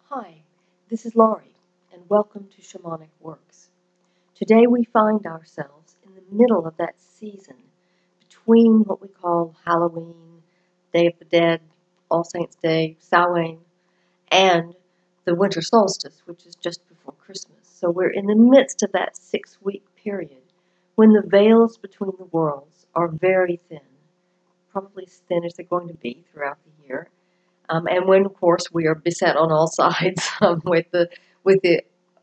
Hi, this is Laurie, and welcome to Shamanic Works. Today we find ourselves in the middle of that season between what we call Halloween, Day of the Dead, All Saints' Day, Samhain, and the winter solstice, which is just before Christmas. So we're in the midst of that 6-week period when the veils between the worlds are very thin, probably as thin as they're going to be throughout the year. And when, of course, we are beset on all sides with the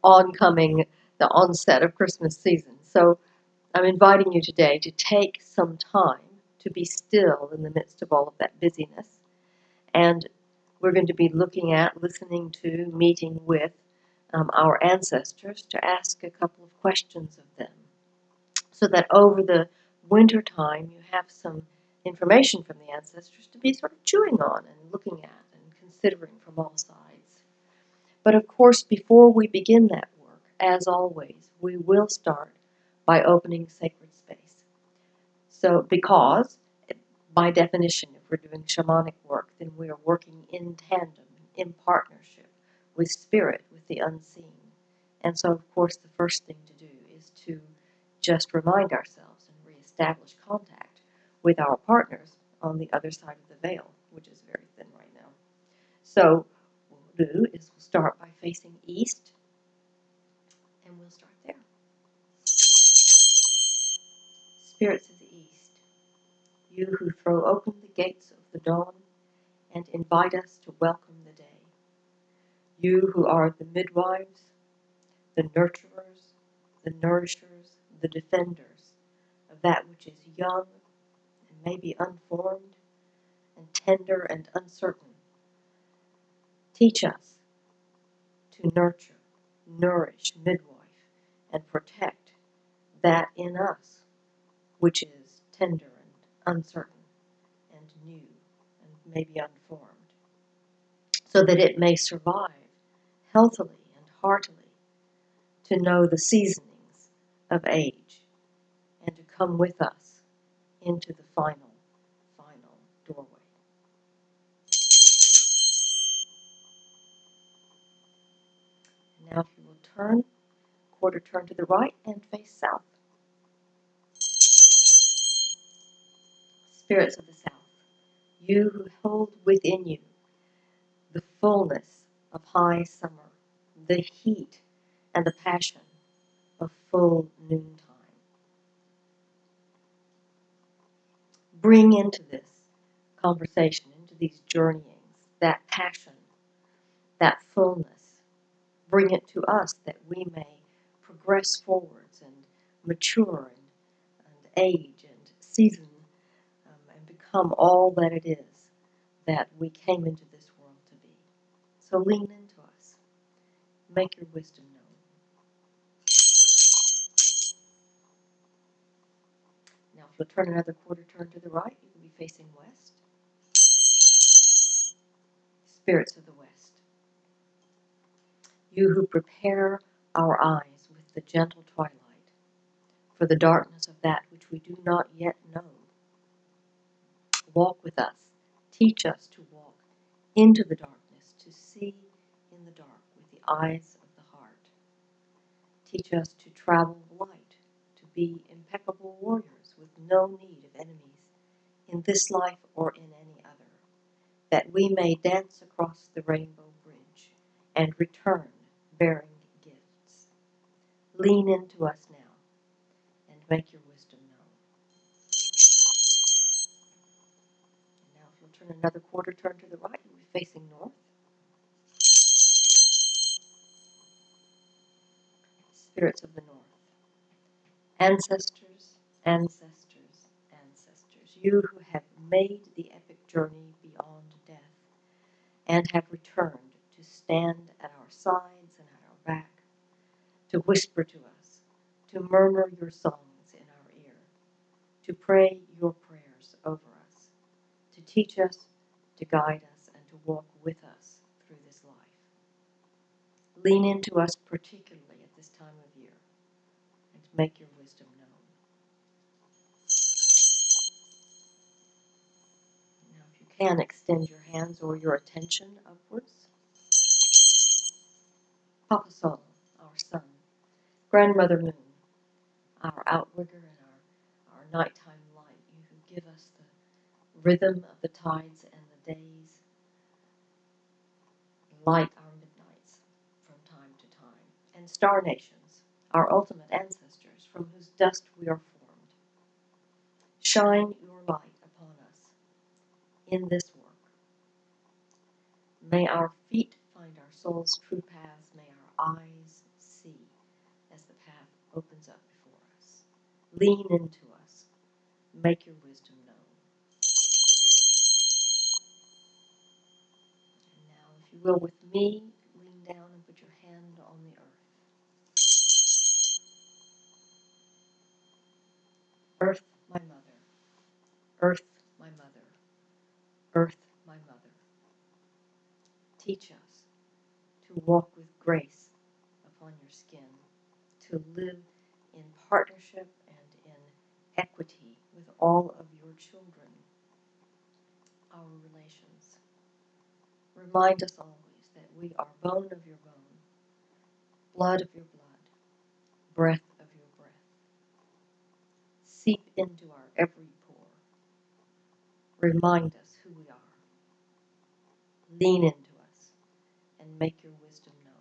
onset of Christmas season. So I'm inviting you today to take some time to be still in the midst of all of that busyness. And we're going to be looking at, listening to, meeting with our ancestors to ask a couple of questions of them, so that over the winter time you have some information from the ancestors to be sort of chewing on and looking at and considering from all sides. But of course, before we begin that work, as always, we will start by opening sacred space. So, because by definition, if we're doing shamanic work, then we are working in tandem, in partnership with spirit, with the unseen. And so, of course, the first thing to do is to just remind ourselves and reestablish contact with our partners on the other side of the veil, which is very thin right now. So what we'll do is we'll start by facing east, and we'll start there. Spirits of the east, you who throw open the gates of the dawn and invite us to welcome the day. You who are the midwives, the nurturers, the nourishers, the defenders of that which is young and maybe unformed and tender and uncertain. Teach us to nurture, nourish, midwife, and protect that in us which is tender and uncertain and new and maybe unformed, so that it may survive healthily and heartily to know the seasonings of age and to come with us into the final doorway. Now if you will turn, quarter turn to the right and face south. Spirits of the south, you who hold within you the fullness of high summer, the heat and the passion of full noontime. Bring into this conversation, into these journeyings, that passion, that fullness. Bring it to us that we may progress forwards and mature and age and season and become all that it is that we came into this world to be. So lean into us. Make your wisdom known. Now if you'll turn another quarter turn to the right, you will be facing west. Spirits of the west, you who prepare our eyes with the gentle twilight for the darkness of that which we do not yet know. Walk with us. Teach us to walk into the darkness, to see in the dark with the eyes of the heart. Teach us to travel light, to be impeccable warriors with no need of enemies in this life or in any other, that we may dance across the rainbow bridge and return bearing gifts. Lean into us now and make your wisdom known. And now if you'll turn another quarter turn to the right, you'll be facing north. Spirits of the north, ancestors, ancestors, ancestors, you who have made the epic journey beyond death and have returned to stand at our sides and at our back, to whisper to us, to murmur your songs in our ear, to pray your prayers over us, to teach us, to guide us, and to walk with us through this life. Lean into us particularly at this time of year and make your wisdom known. Now if you can, extend your hands or your attention upwards. Papa Sol, our sun, Grandmother Moon, our outrigger and our nighttime light, you who give us the rhythm of the tides and the days, light our midnights from time to time, and star nations, our ultimate ancestors, from whose dust we are formed. Shine your light upon us in this work. May our feet find our soul's true paths, may our eyes see as the path opens up before us. Lean into us, make your wisdom known. And now, if you will, with me, lean down and put your hand on the earth. Earth, my mother. Earth, my mother. Earth, my mother. Teach us to walk with grace upon your skin, to live in partnership and in equity with all of your children, our relations. Remind us always that we are bone of your bone, blood of your blood, breath of your breath. Seep into our every pore. Remind us who we are. Lean into us and make your wisdom known.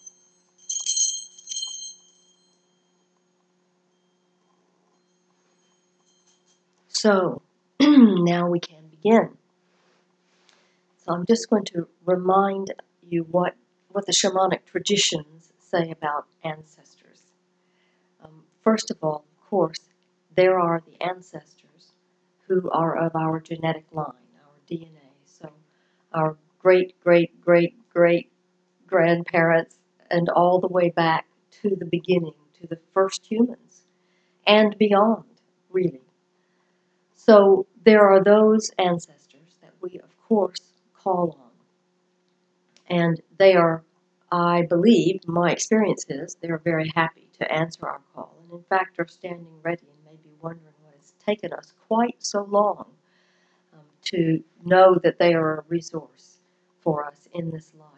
So, now we can begin. So I'm just going to remind you what the shamanic traditions say about ancestors. First of all, of course, there are the ancestors who are of our genetic line, our DNA. So our great, great, great, great grandparents and all the way back to the beginning, to the first humans, and beyond, really. So there are those ancestors that we, of course, call on. And they are, I believe, my experience is, they're very happy to answer our call. And in fact, are standing ready and may be wondering why it's taken us quite so long to know that they are a resource for us in this life.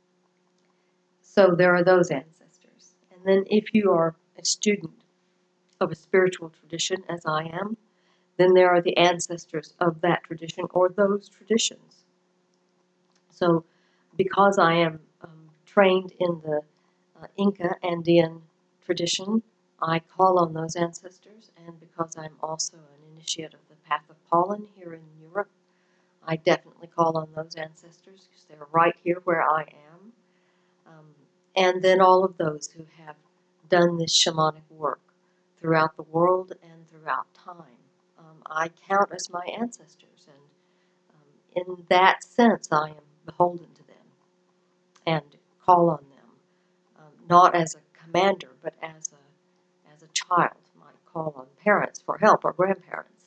So there are those ancestors. And then if you are a student of a spiritual tradition, as I am, then there are the ancestors of that tradition or those traditions. So because I am trained in the Inca Andean tradition, I call on those ancestors, and because I'm also an initiate of the Path of Pollen here in Europe, I definitely call on those ancestors because they're right here where I am. And then all of those who have done this shamanic work throughout the world and throughout time. I count as my ancestors, and in that sense I am beholden to them and call on them, not as a commander, but as a child might call on parents for help or grandparents.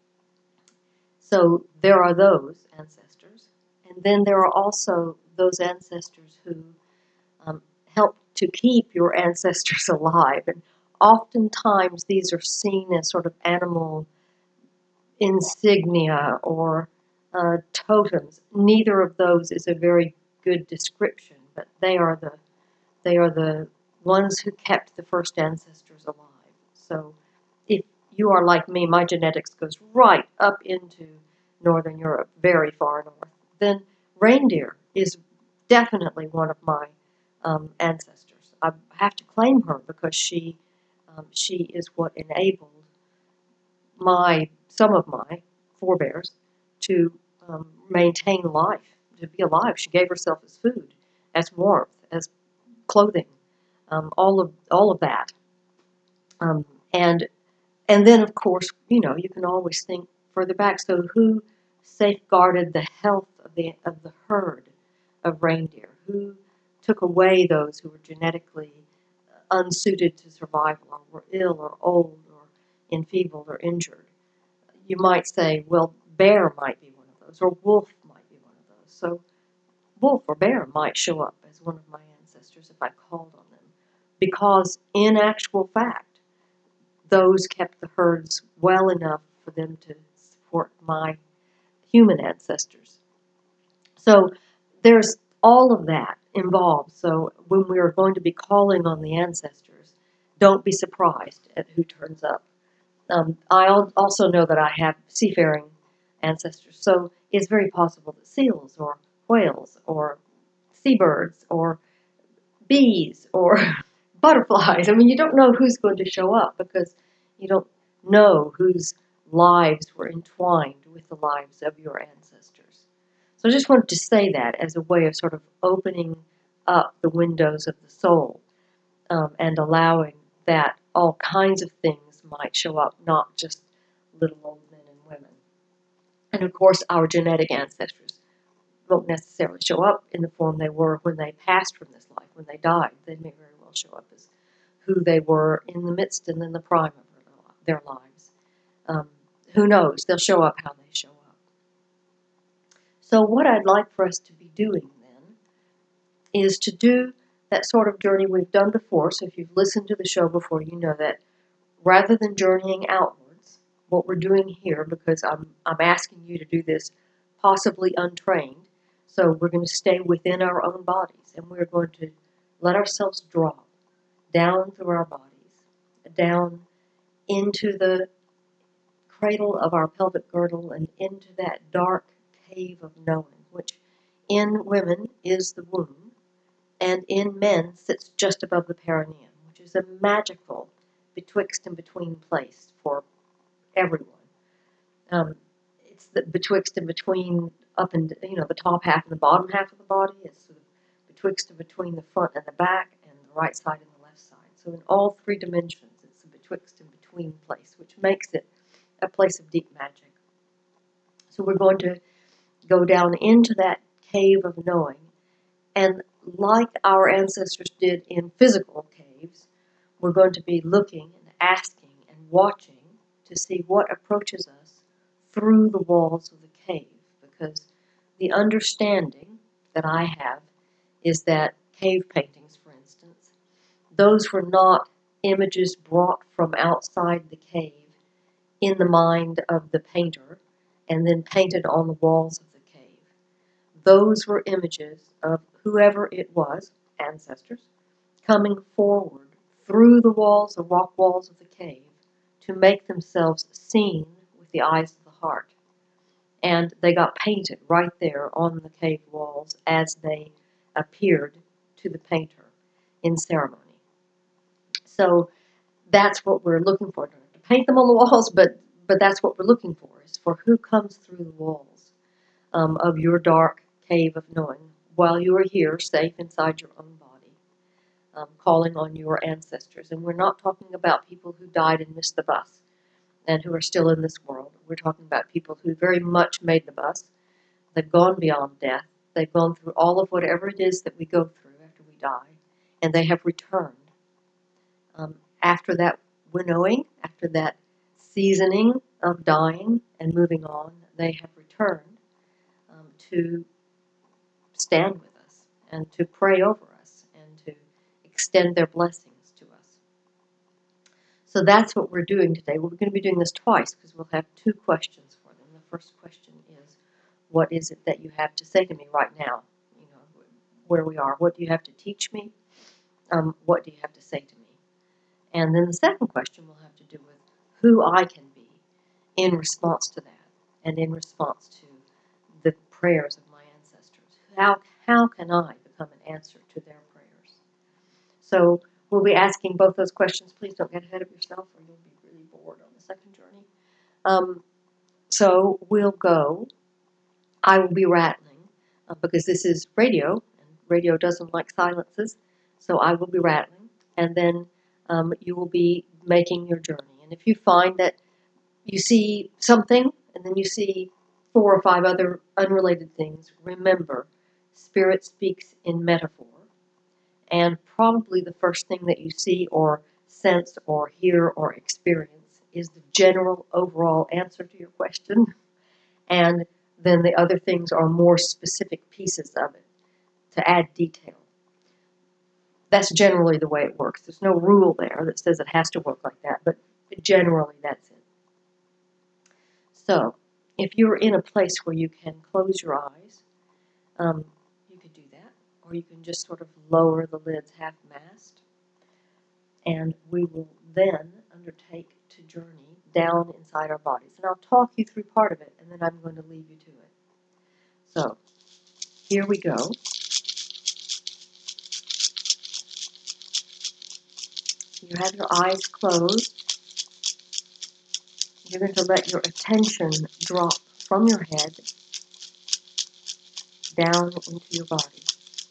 So there are those ancestors, and then there are also those ancestors who help to keep your ancestors alive. And oftentimes these are seen as sort of animal insignia or totems. Neither of those is a very good description, but they are the ones who kept the first ancestors alive. So if you are like me, my genetics goes right up into Northern Europe, very far north, then reindeer is definitely one of my ancestors. I have to claim her because she is what enabled some of my forebears to maintain life, to be alive. She gave herself as food, as warmth, as clothing, all of that. And then, of course, you can always think further back. So who safeguarded the health of the herd of reindeer? Who took away those who were genetically unsuited to survival, or were ill or old or enfeebled or injured? You might say, well, bear might be one of those, or wolf might be one of those. So wolf or bear might show up as one of my ancestors if I called on them, because in actual fact, those kept the herds well enough for them to support my human ancestors. So there's all of that. involved. So when we are going to be calling on the ancestors, don't be surprised at who turns up. I also know that I have seafaring ancestors, so it's very possible that seals or whales or seabirds or bees or butterflies. I mean, you don't know who's going to show up because you don't know whose lives were entwined with the lives of your ancestors. So I just wanted to say that as a way of sort of opening up the windows of the soul, and allowing that all kinds of things might show up, not just little old men and women. And of course, our genetic ancestors won't necessarily show up in the form they were when they passed from this life, when they died. They may very well show up as who they were in the midst and in the prime of their lives. Who knows? They'll show up how they show up. So what I'd like for us to be doing then is to do that sort of journey we've done before. So if you've listened to the show before, you know that rather than journeying outwards, what we're doing here, because I'm asking you to do this possibly untrained, so we're going to stay within our own bodies, and we're going to let ourselves drop down through our bodies, down into the cradle of our pelvic girdle and into that dark cave of knowing, which in women is the womb, and in men sits just above the perineum, which is a magical betwixt and between place for everyone. It's the betwixt and between up and the top half and the bottom half of the body. It's sort of betwixt and between the front and the back, and the right side and the left side. So in all three dimensions, it's a betwixt and between place, which makes it a place of deep magic. So we're going to go down into that cave of knowing, and like our ancestors did in physical caves, we're going to be looking and asking and watching to see what approaches us through the walls of the cave, because the understanding that I have is that cave paintings, for instance, those were not images brought from outside the cave in the mind of the painter and then painted on the walls of the cave. Those were images of whoever it was, ancestors, coming forward through the walls, the rock walls of the cave, to make themselves seen with the eyes of the heart. And they got painted right there on the cave walls as they appeared to the painter in ceremony. So that's what we're looking for. Not to paint them on the walls, but that's what we're looking for, is for who comes through the walls of your dark cave of knowing while you are here, safe inside your own body, calling on your ancestors. And we're not talking about people who died and missed the bus and who are still in this world. We're talking about people who very much made the bus. They've gone beyond death. They've gone through all of whatever it is that we go through after we die, and they have returned. After that winnowing, after that seasoning of dying and moving on, they have returned to stand with us and to pray over us and to extend their blessings to us. So that's what we're doing today. We're going to be doing this twice because we'll have two questions for them. The first question is, what is it that you have to say to me right now? You know, where we are. What do you have to teach me? What do you have to say to me? And then the second question will have to do with who I can be in response to that and in response to the prayers of my ancestors. How can I become an answer to their prayers? So we'll be asking both those questions. Please don't get ahead of yourself or you'll be really bored on the second journey. So we'll go. I will be rattling because this is radio, and radio doesn't like silences. So I will be rattling, and then you will be making your journey. And if you find that you see something and then you see 4 or 5 other unrelated things, remember, Spirit speaks in metaphor. And probably the first thing that you see or sense or hear or experience is the general overall answer to your question. And then the other things are more specific pieces of it to add detail. That's generally the way it works. There's no rule there that says it has to work like that, but generally that's it. So, if you're in a place where you can close your eyes, you could do that, or you can just sort of lower the lids half-mast. And we will then undertake to journey down inside our bodies. And I'll talk you through part of it, and then I'm going to leave you to it. So, here we go. You have your eyes closed. You're going to let your attention drop from your head down into your body.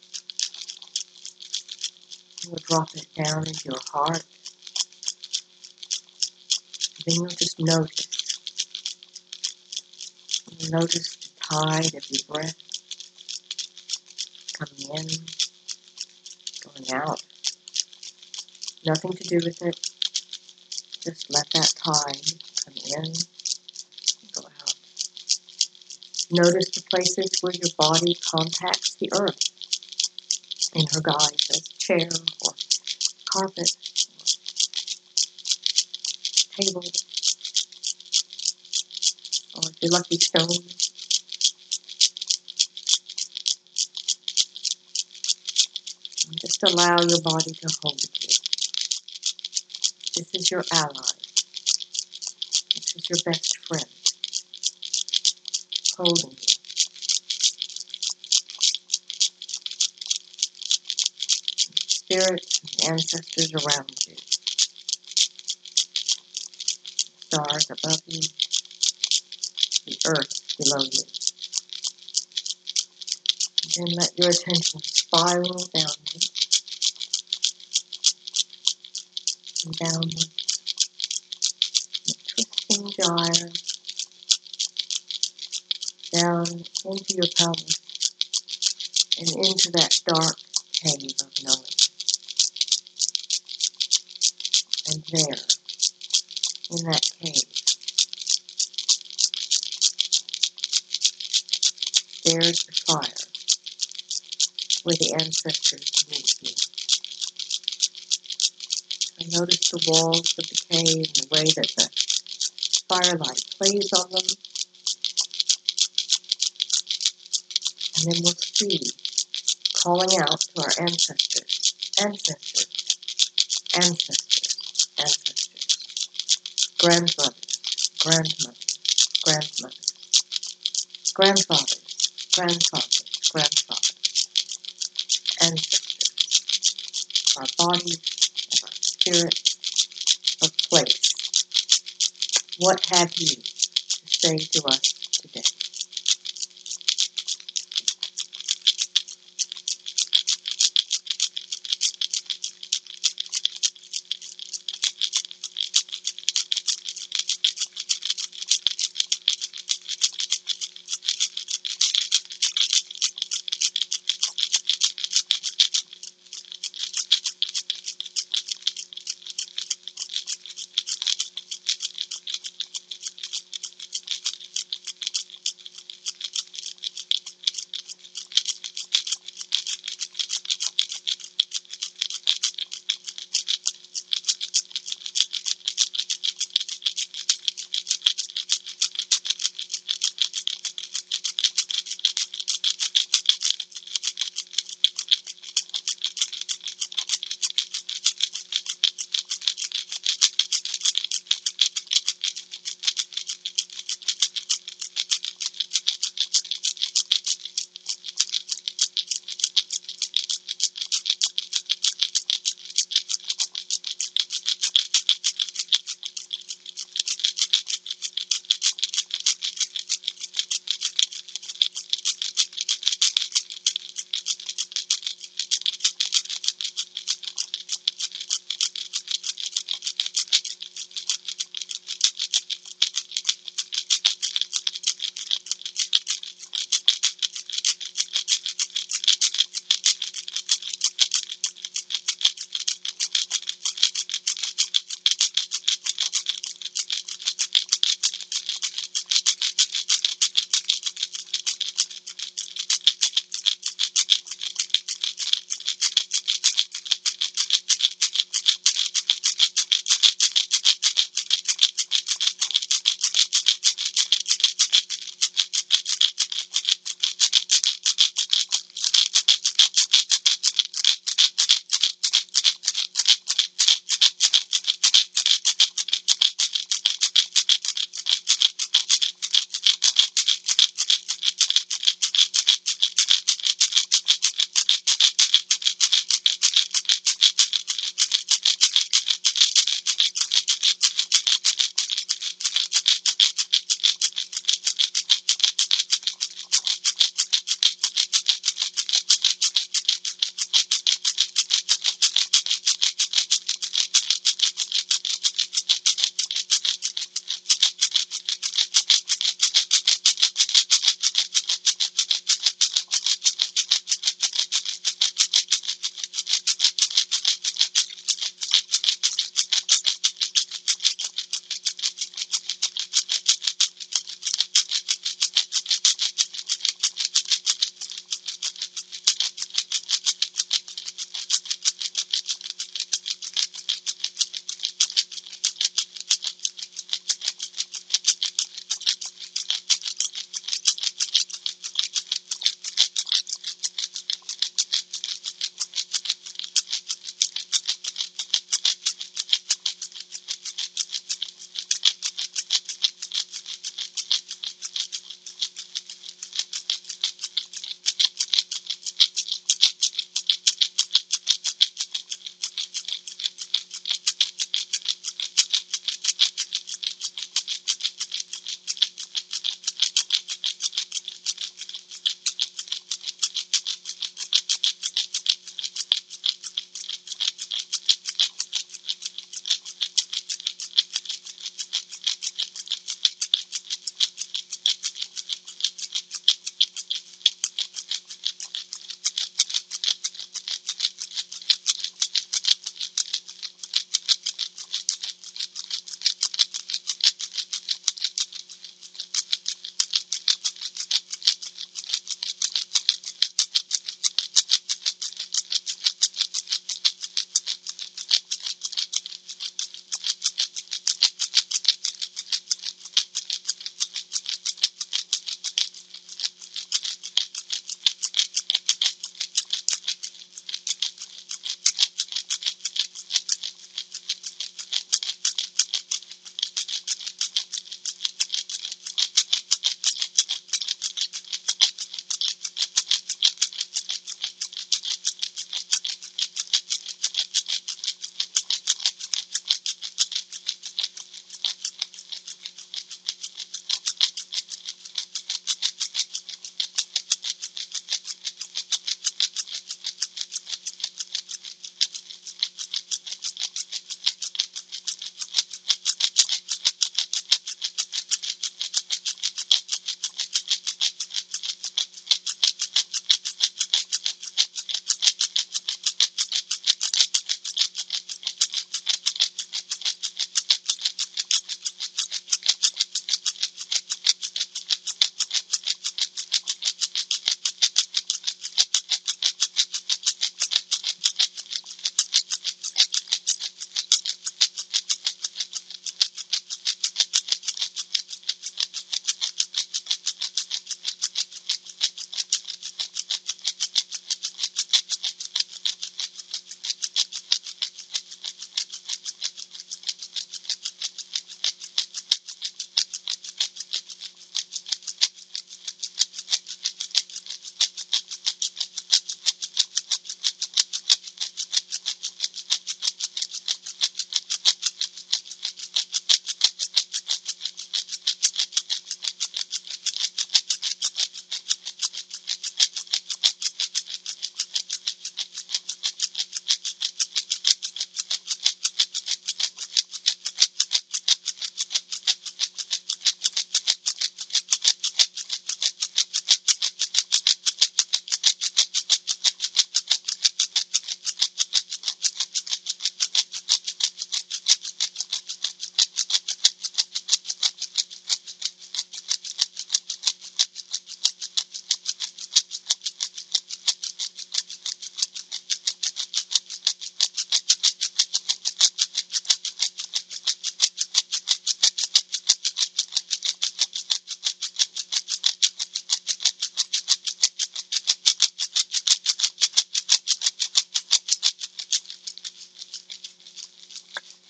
You'll drop it down into your heart. Then you'll just notice. You'll notice the tide of your breath coming in, going out. Nothing to do with it. Just let that tide come in and go out. Notice the places where your body contacts the earth in her guise as chair or carpet or table, or if you're lucky, stone. And just allow your body to hold you. This is your ally. This is your best friend, holding you. Spirits and ancestors around you. Stars above you. The earth below you. And then let your attention spiral downward and downward. Twisting gyre down into your pelvis and into that dark cave of knowing. And there, in that cave, there's the fire where the ancestors meet you. And notice the walls of the cave and the way that the firelight plays on them. And then we'll see, calling out to our ancestors, ancestors, ancestors, ancestors, grandmothers, grandmothers, grandmothers, grandfathers, grandfathers, grandfathers, ancestors, our bodies, of our spirit, of place. What have you to say to us today?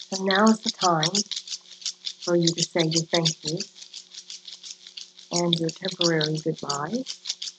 So now is the time for you to say your thank you and your temporary goodbyes.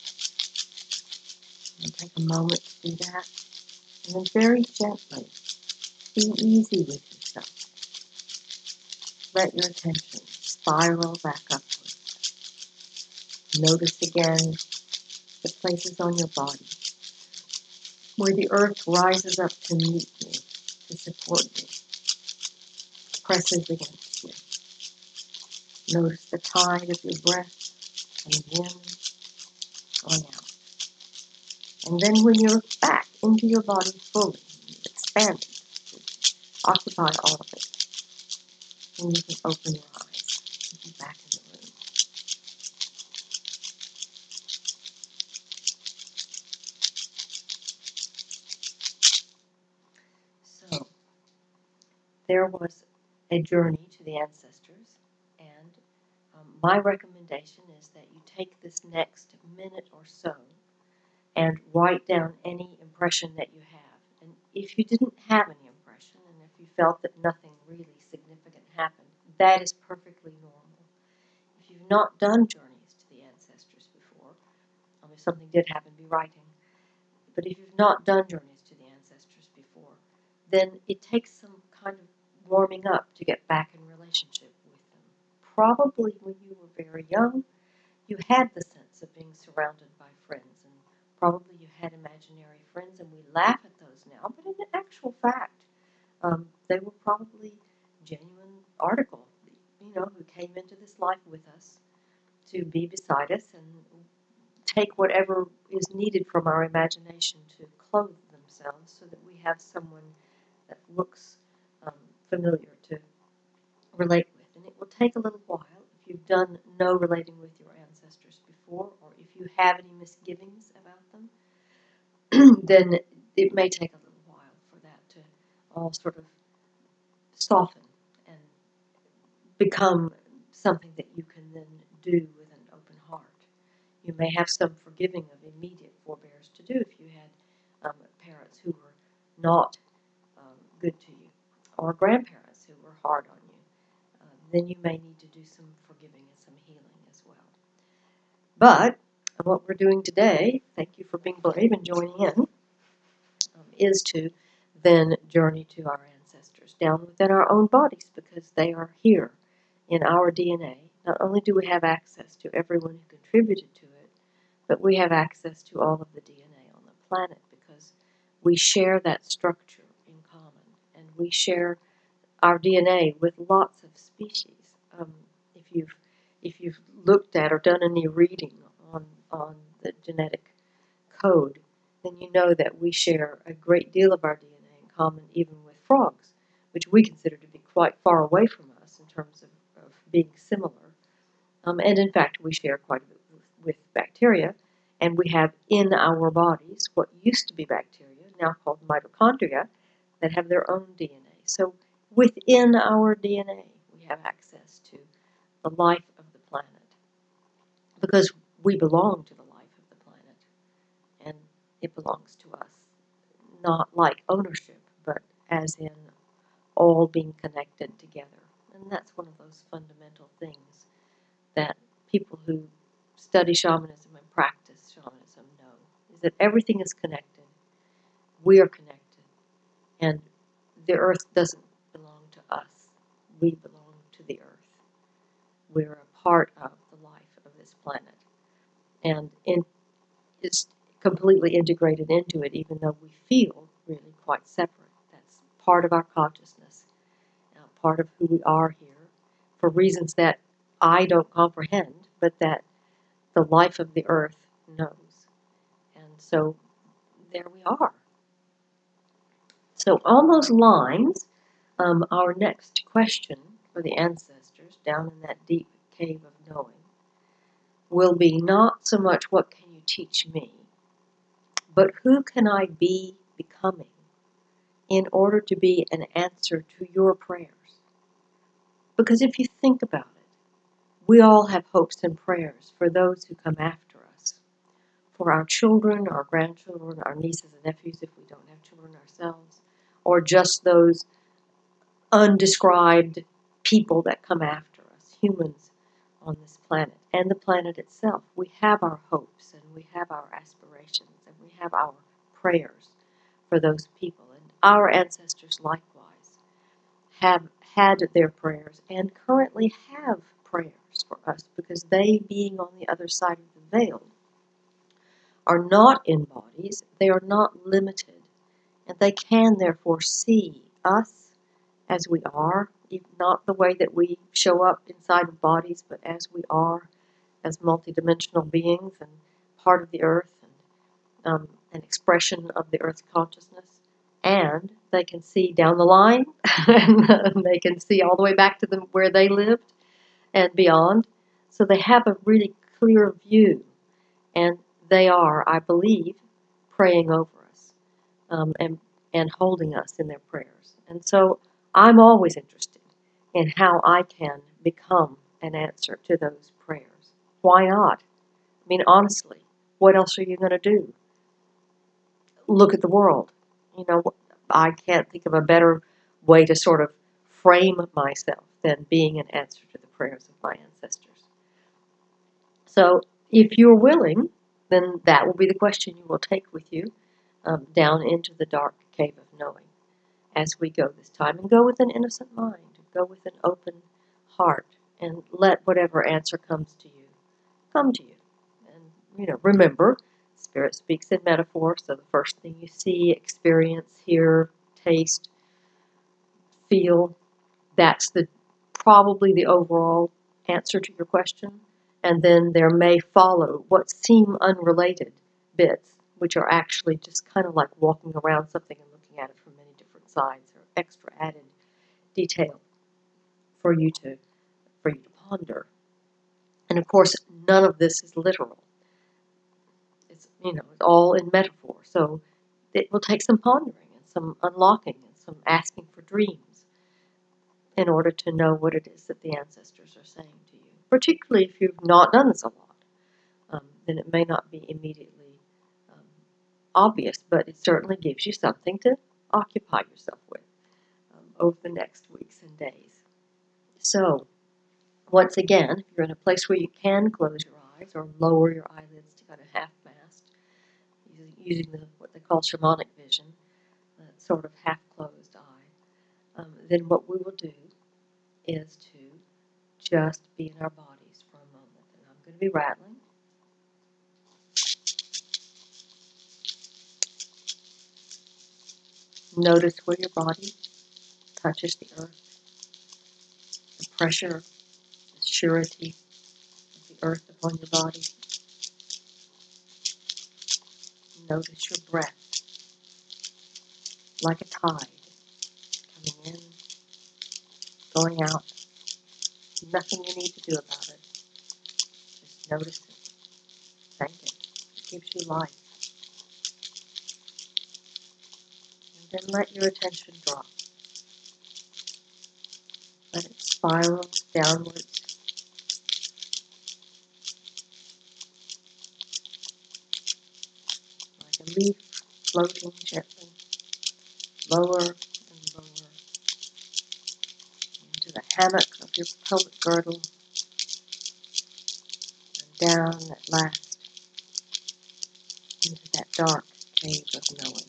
And take a moment to do that. And then very gently, be easy with yourself. Let your attention spiral back upward. Notice again the places on your body where the earth rises up to meet you, to support you, presses against you. Notice the tide of your breath coming in, going out. And then when you're back into your body fully, expanded, occupy all of it, then you can open your eyes and be back in the room. So, there was a journey to the ancestors, and my recommendation is that you take this next minute or so and write down any impression that you have. And if you didn't have any impression, and if you felt that nothing really significant happened, that is perfectly normal. If you've not done journeys to the ancestors before, if something did happen, be writing. But if you've not done journeys to the ancestors before, then it takes some kind of warming up to get back in relationship with them. Probably when you were very young, you had the sense of being surrounded by friends, and probably you had imaginary friends, and we laugh at those now, but in actual fact, they were probably genuine article, who came into this life with us to be beside us and take whatever is needed from our imagination to clothe themselves so that we have someone that looks familiar to relate with. And it will take a little while if you've done no relating with your ancestors before, or if you have any misgivings about them, then it may take a little while for that to all sort of soften and become something that you can then do with an open heart. You may have some forgiving of immediate forebears to do if you had parents who were not good to you, or grandparents who were hard on you. Then you may need to do some forgiving and some healing as well. But what we're doing today, thank you for being brave and joining in, is to then journey to our ancestors down within our own bodies, because they are here in our DNA. Not only do we have access to everyone who contributed to it, but we have access to all of the DNA on the planet, because we share that structure in common, and we share our DNA with lots of species. If you've looked at or done any reading on the genetic code, then you know that we share a great deal of our DNA in common, even with frogs, which we consider to be quite far away from us in terms of being similar. And in fact, we share quite a bit with bacteria, and we have in our bodies what used to be bacteria, now called mitochondria, that have their own DNA. So within our DNA, we have access to the life of the planet, because we belong to the life of the planet, and it belongs to us, not like ownership, but as in all being connected together. And that's one of those fundamental things that people who study shamanism and practice shamanism know, is that everything is connected. We are connected, and the earth doesn't belong to us. We belong to the earth. We're a part of the life of this planet, and it's completely integrated into it, even though we feel really quite separate. That's part of our consciousness, part of who we are here, for reasons that I don't comprehend, but that the life of the earth knows. And so there we are. So on those lines, our next question for the ancestors down in that deep cave of knowing will be not so much what can you teach me, but who can I be becoming in order to be an answer to your prayers? Because if you think about it, we all have hopes and prayers for those who come after us, for our children, our grandchildren, our nieces and nephews if we don't have children ourselves, or just those undescribed people that come after us, humans on this planet, and the planet itself. We have our hopes, and we have our aspirations, and we have our prayers for those people. And our ancestors likewise have had their prayers and currently have prayers for us, because they, being on the other side of the veil, are not in bodies, they are not limited, and they can therefore see us as we are, not the way that we show up inside of bodies, but as we are, as multidimensional beings and part of the earth, and an expression of the earth's consciousness. And they can see down the line, and they can see all the way back to where they lived and beyond. So they have a really clear view, and they are, I believe, praying over us, and holding us in their prayers. And so I'm always interested in how I can become an answer to those prayers. Why not? I mean, honestly, what else are you going to do? Look at the world. I can't think of a better way to sort of frame myself than being an answer to the prayers of my ancestors. So if you're willing, then that will be the question you will take with you down into the dark cave of knowing as we go this time. And go with an innocent mind. Go with an open heart. And let whatever answer comes to you, come to you. And, remember, Spirit speaks in metaphor, so the first thing you see, experience, hear, taste, feel, that's probably the overall answer to your question. And then there may follow what seem unrelated bits, which are actually just kind of like walking around something and looking at it from many different sides, or extra added detail for you to ponder. And of course, none of this is literal. It's all in metaphor. So it will take some pondering and some unlocking and some asking for dreams in order to know what it is that the ancestors are saying to you. Particularly if you've not done this a lot, then it may not be immediately obvious, but it certainly gives you something to occupy yourself with over the next weeks and days. So, once again, if you're in a place where you can close your eyes or lower your eyelids to kind of half-mast, using what they call shamanic vision, that sort of half-closed eye, then what we will do is to just be in our bodies for a moment. And I'm going to be rattling. Notice where your body touches the earth, the pressure, the surety of the earth upon your body. Notice your breath like a tide, coming in, going out. Nothing you need to do about it. Just notice it. Thank it. It gives you life. And then let your attention drop. Let it spiral downwards. Like a leaf floating gently, lower and lower, into the hammock of your pelvic girdle, and down at last into that dark cave of knowing,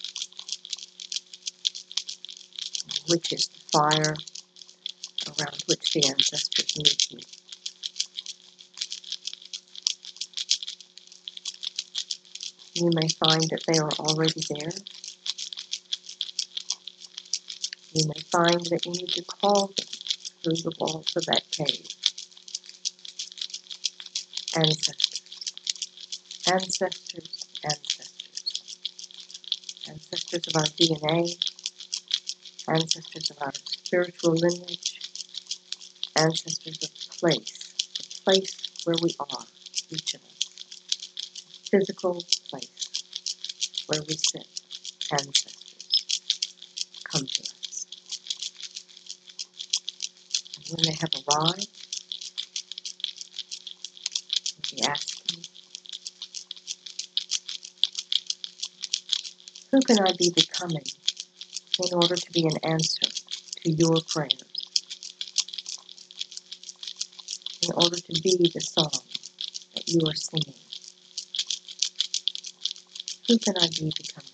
which is the fire around which the ancestors meet you. You may find that they are already there. You may find that you need to call them through the walls of that cave. Ancestors, ancestors, ancestors. Ancestors of our DNA, ancestors of our spiritual lineage, ancestors of place, the place where we are, each of us. Physical place where we sit. Ancestors come to us. And when they have arrived, we ask them, who can I be becoming in order to be an answer to to your prayers in order to be the song that you are singing. Who can I be becoming?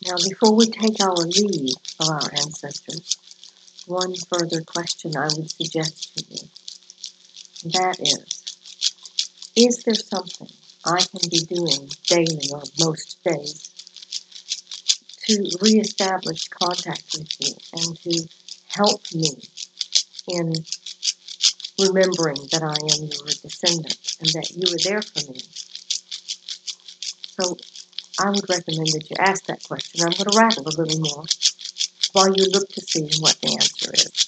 Now, before we take our leave of our ancestors, one further question I would suggest to you. That is there something I can be doing daily or most days to reestablish contact with you and to help me in remembering that I am your descendant and that you are there for me? So I would recommend that you ask that question. I'm going to rattle a little more while you look to see what the answer is.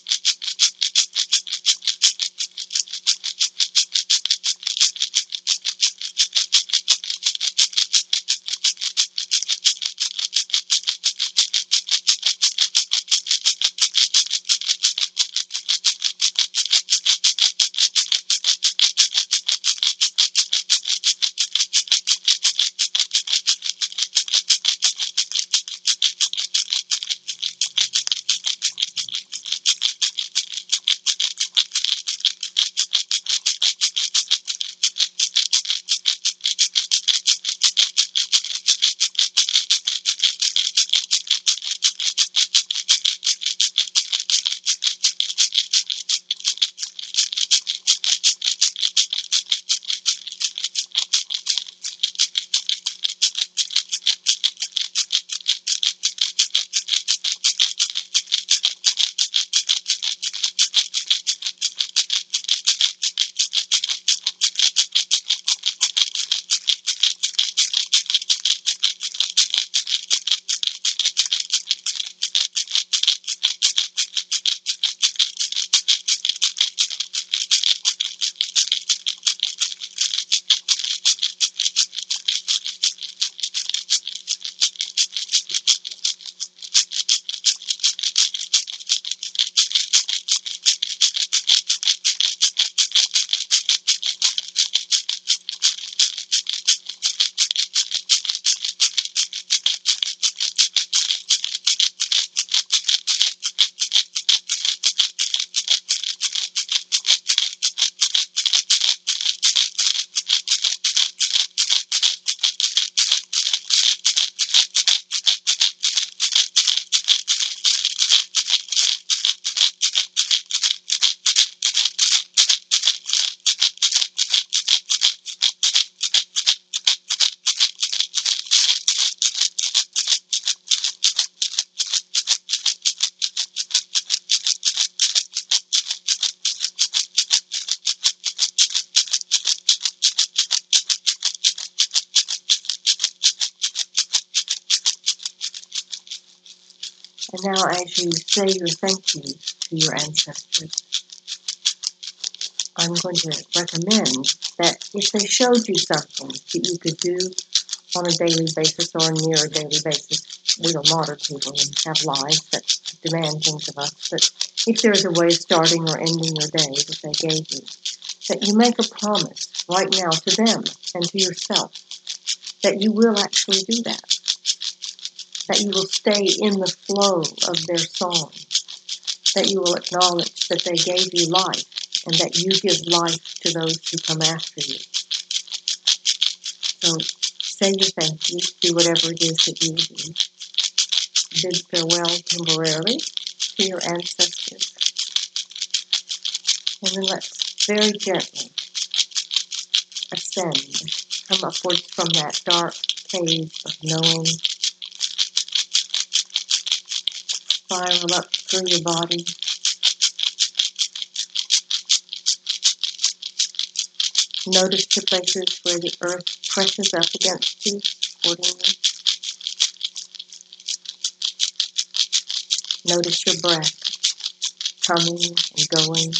And now, as you say your thank yous to your ancestors, I'm going to recommend that if they showed you something that you could do on a daily basis or near a daily basis, we are modern people and have lives that demand things of us, but if there is a way of starting or ending your day that they gave you, that you make a promise right now to them and to yourself that you will actually do that you will stay in the flow of their song, that you will acknowledge that they gave you life and that you give life to those who come after you. So say your thank you, do whatever it is that you do. Bid farewell temporarily to your ancestors. And then let's very gently ascend, come upwards from that dark cave of knowing, spiral up through your body. Notice the places where the earth presses up against you, supporting you. Notice your breath coming and going.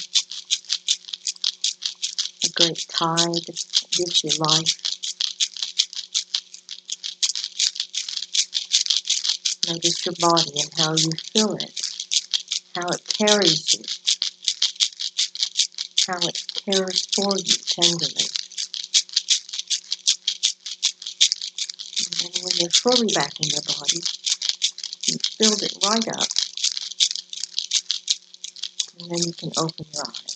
A great tide gives you life. Notice your body and how you feel it, how it carries you, how it cares for you tenderly. And then when you're fully back in your body, you build it right up, and then you can open your eyes.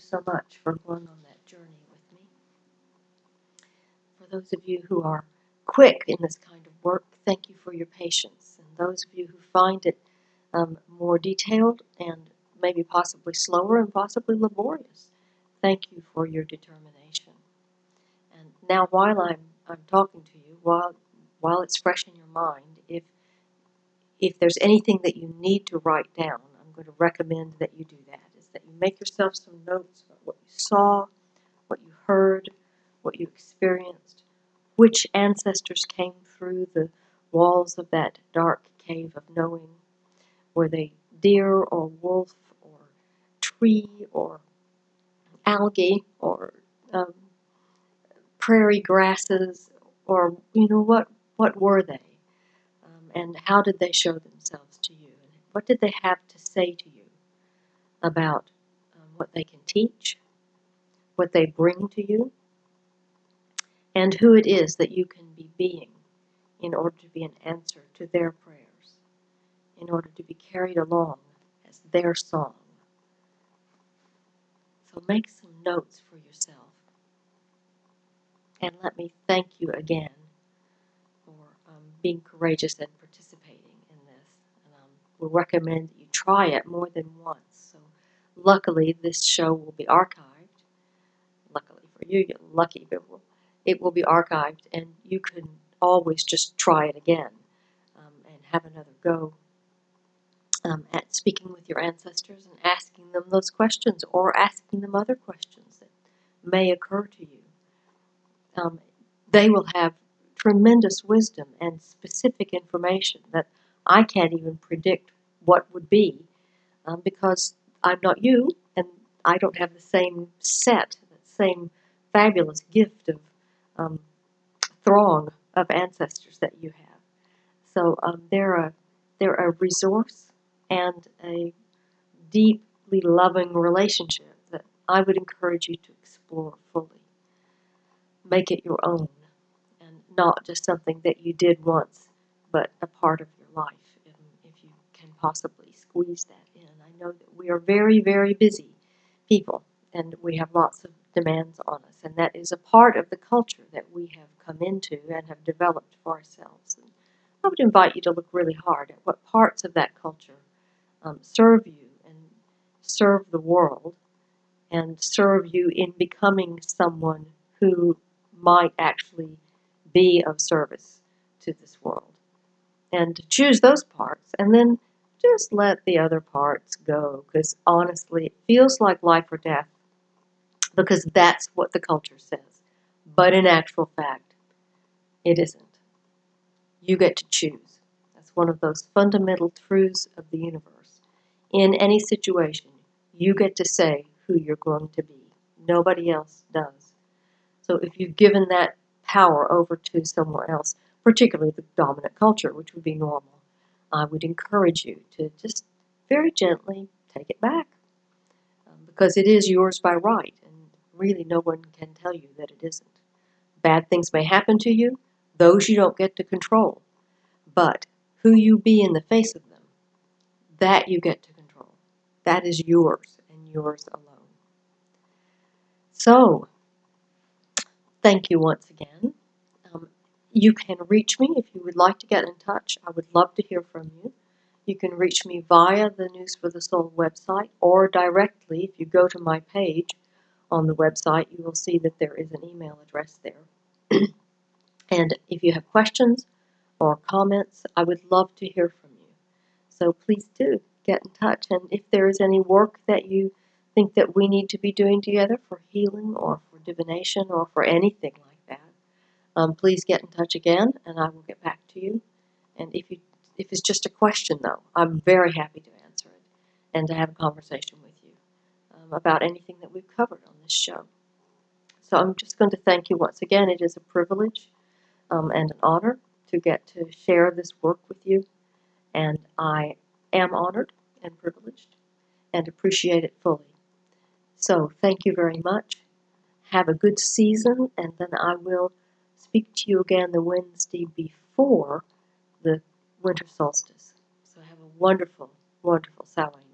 so much for going on that journey with me. For those of you who are quick in this kind of work, thank you for your patience. And those of you who find it more detailed and maybe possibly slower and possibly laborious, thank you for your determination. And now, while I'm talking to you, while it's fresh in your mind, if there's anything that you need to write down, I'm going to recommend that you do that, is that you make yourself some notes about what you saw, what you heard, what you experienced, which ancestors came through the walls of that dark cave of knowing. Were they deer or wolf or tree or algae or prairie grasses, or what were they? And how did they show themselves to you? And what did they have to say to you about what they can teach, what they bring to you, and who it is that you can be being in order to be an answer to their prayers, in order to be carried along as their song. So make some notes for yourself. And let me thank you again for being courageous and participating in this. And we'll recommend that you try it more than once. So luckily, this show will be archived. Luckily for you, you're lucky, but it will be archived, and you can always just try it again and have another go at speaking with your ancestors and asking them those questions, or asking them other questions that may occur to you. They will have tremendous wisdom and specific information that I can't even predict what would be, because I'm not you, and I don't have the same set, the same fabulous gift of throng of ancestors that you have. So they're a resource and a deeply loving relationship that I would encourage you to explore fully. Make it your own, and not just something that you did once, but a part of your life, if you can possibly squeeze that in. I know that we are very, very busy people, and we have lots of demands on us, and that is a part of the culture that we have come into and have developed for ourselves. And I would invite you to look really hard at what parts of that culture serve you and serve the world and serve you in becoming someone who might actually be of service to this world. And to choose those parts, and then just let the other parts go, because honestly, it feels like life or death, because that's what the culture says. But in actual fact, it isn't. You get to choose. That's one of those fundamental truths of the universe. In any situation, you get to say who you're going to be. Nobody else does. So if you've given that power over to somewhere else, particularly the dominant culture, which would be normal, I would encourage you to just very gently take it back, because it is yours by right, and really no one can tell you that it isn't. Bad things may happen to you. Those you don't get to control. But who you be in the face of them, that you get to control. That is yours, and yours alone. So, thank you once again. You can reach me if you would like to get in touch. I would love to hear from you. You can reach me via the News for the Soul website, or directly. If you go to my page on the website, you will see that there is an email address there. And if you have questions or comments, I would love to hear from you. So please do get in touch. And if there is any work that you think that we need to be doing together for healing or for divination or for anything like that, please get in touch again, and I will get back to you. And if it's just a question, though, I'm very happy to answer it and to have a conversation with you about anything that we've covered on this show. So I'm just going to thank you once again. It is a privilege and an honor to get to share this work with you, and I am honored and privileged and appreciate it fully. So thank you very much. Have a good season, and then I will speak to you again the Wednesday before the winter solstice. So have a wonderful, wonderful Samhain.